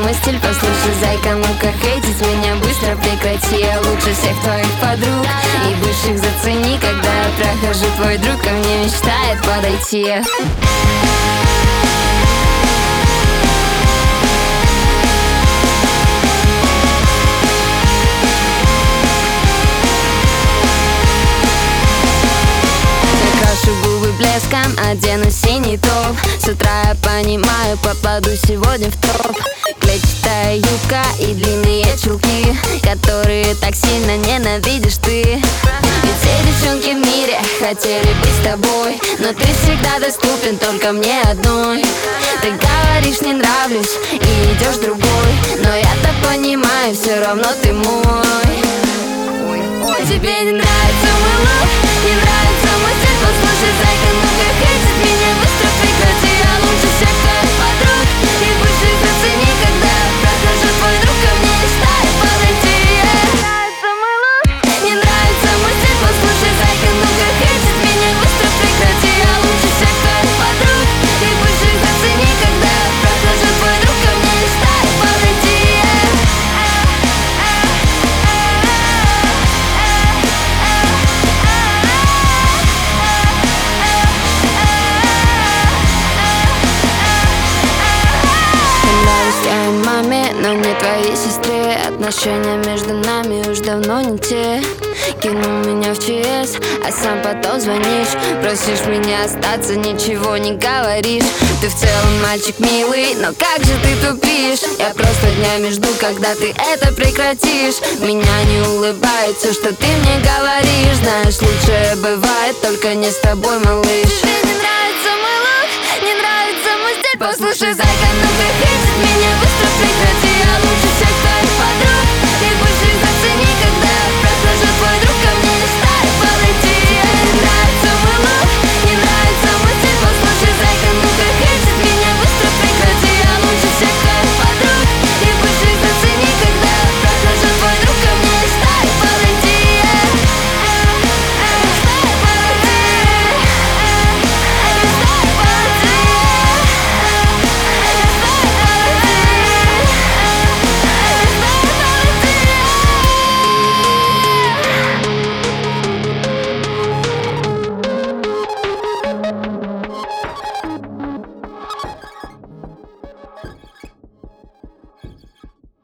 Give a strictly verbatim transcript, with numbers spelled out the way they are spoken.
мой стиль, послушай, зайка, ну-ка хейтить меня быстро прекрати. Я лучше всех твоих подруг и бывших зацени, когда я прохожу, твой друг ко мне мечтает подойти. Блеском одену синий топ. С утра я понимаю, попаду сегодня в топ. Клетчатая юбка и длинные чулки, которые так сильно ненавидишь ты. Ведь все девчонки в мире хотели быть с тобой, но ты всегда доступен только мне одной. Ты говоришь, не нравлюсь и идешь другой, но я-то понимаю, все равно ты мой. Тебе не нравится мой лук, не нравится мой стиль, послушай, зайка, ну-ка хейтить меня быстро прекрати. Я лучше всех твоих подруг и бывших зацени, когда я прохожу, твой друг ко мне мечтает подойти. Нравится мой лук, не нравится мой стиль, послушай, зайка, ну-ка хейтить меня быстро прекрати. Я лучше всех твоих подруг и бывших зацени, когда я прохожу, твой друг ко мне мечтает подойти. Но не твоей сестре. Отношения между нами уж давно не те. Кинул меня в ЧС, а сам потом звонишь, просишь меня остаться, ничего не говоришь. Ты в целом мальчик милый, но как же ты тупишь. Я просто днями жду, когда ты это прекратишь. Меня не улыбается, что ты мне говоришь. Знаешь, лучшее бывает, только не с тобой, малыш. Тебе не нравится мой лук, не нравится мой стиль, послушай, зайка, ну-ка хейтить меня